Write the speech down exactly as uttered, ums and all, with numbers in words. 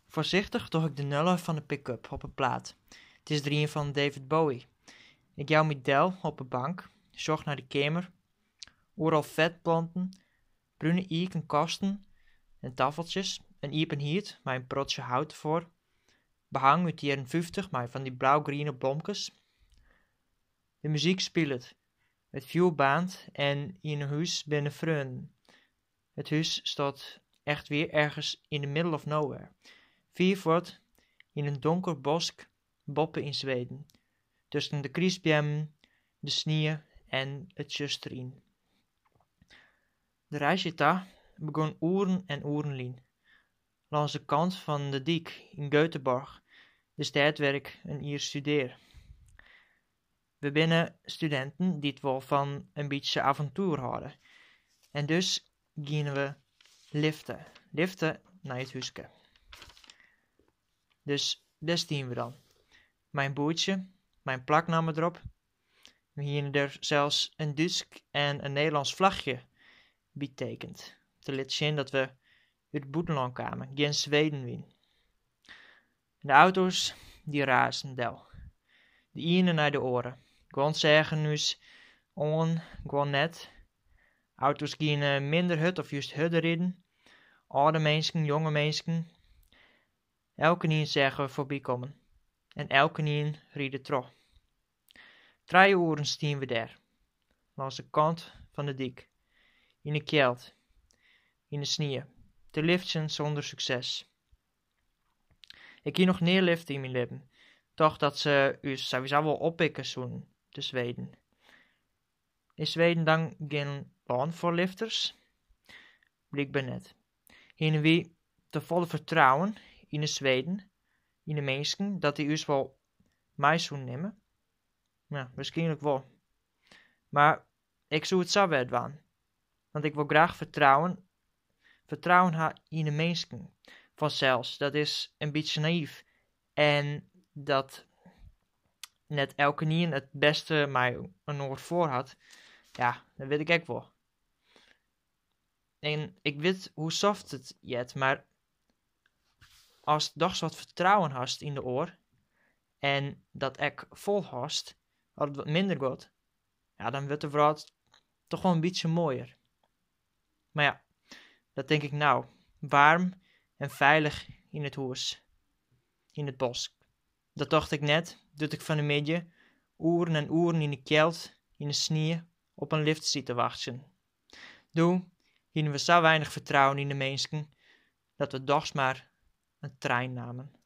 Voorzichtig toch ik de nullen van de pick-up op een plaat. Het is drieën van David Bowie. Ik jou met Del op een bank, zocht naar de kamer. Overal vetplanten, bruine ieken kasten en tafeltjes, een iepen hiert, met een protje hout voor. Behang uit de jaren vijftig, met van die blauw-groene blomkes. De muziek speelt, het viel baant en in een huis binnen vreun. Het huis staat echt weer ergens in the middle of nowhere. Vier voort in een donker bosk boppen in Zweden. Tussen de kriesbjemmen, de sneeuw en het just erin. De reisjeta begon oeren en oeren lien. Langs de kant van de dik in Göteborg, de stad waar ik een jaar studeer. We binnen studenten die het wel van een beetje avontuur hadden. En dus gingen we liften. Liften naar het huisje. Dus daar staan we dan. Mijn boertje, mijn plaknaam erop. We hier er zelfs een Duits en een Nederlands vlagje betekend. Te laten zien dat we uit het buitenland kwamen, geen Zweden wien. De auto's, die razen del. De ene naar de oren. Gewoon zeggen nu's on, gewoon net. Auto's gaan minder hut of juist hudden rijden. Oude mensen, jonge mensen. Elke nien zeggen we voorbij komen. En elke nien rieden terug. Drie uren staan we daar. Langs de kant van de dik. In de kjeld. In de sneeuw. Te liften zonder succes. Ik hier nog neerliften in mijn leven. Toch dat ze u sowieso wel oppikken zoen te Zweden. Is Zweden dan geen land voor lifters? Blijkbaar net. Hier wie te volle vertrouwen in de Zweden, in de mensen, dat die u wel mij zoen nemen? Ja, waarschijnlijk wel. Maar ik zou het zo wel doen. Want ik wil graag vertrouwen, vertrouwen ha in de mensen. Vanzelfs, dat is een beetje naïef. En dat net elke nien het beste mij een oor voor had, ja, dat weet ik ook wel. En ik weet hoe soft het jet, maar als je toch wat vertrouwen hast in de oor, en dat ik vol hast, als het wat minder goed, ja, dan wordt de wereld toch wel een beetje mooier. Maar ja, dat denk ik nou, warm en veilig in het huis, in het bos. Dat dacht ik net, dat ik van de midden, uren en uren in de kjeld, in de sneeuw, op een lift zit te wachten. Doe, hier we zo weinig vertrouwen in de mensen, dat we dochs maar een trein namen.